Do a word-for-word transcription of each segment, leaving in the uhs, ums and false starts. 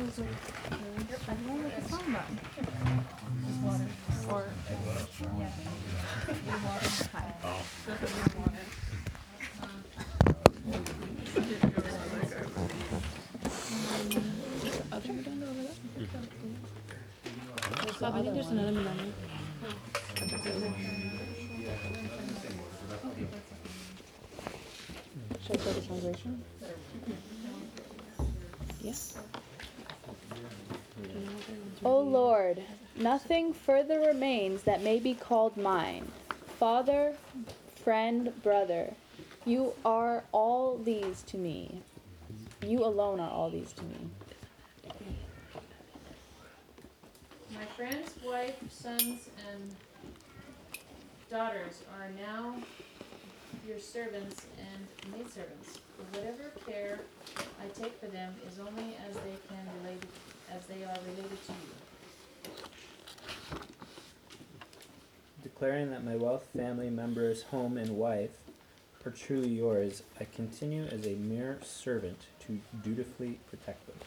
those are. Yep, I know what it's talking about. Just water. Or. Yeah. Your water. Hi. Oh. Go for your water. Other Medina over there? There's the I think there's one. Another Medina. Should I start the translation? Yes. O Lord, nothing further remains that may be called mine. Father, friend, brother, you are all these to me. You alone are all these to me. My friend's wife, sons, and daughters are now your servants and maidservants. Whatever care I take for them is only as they can relate, as they are related to you. Declaring that my wealth, family, members, home, and wife are truly yours, I continue as a mere servant to dutifully protect them.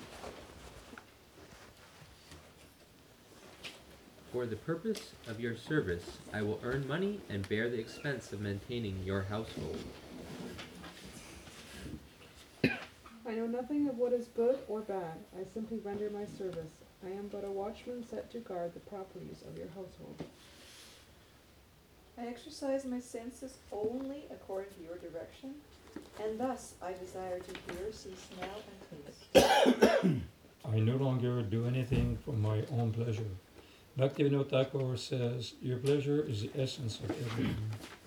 For the purpose of your service, I will earn money and bear the expense of maintaining your household. I know nothing of what is good or bad. I simply render my service. I am but a watchman set to guard the properties of your household. I exercise my senses only according to your direction, and thus I desire to hear, see, smell, and taste. I no longer do anything for my own pleasure. Bhaktivinoda Thakur says, your pleasure is the essence of everything.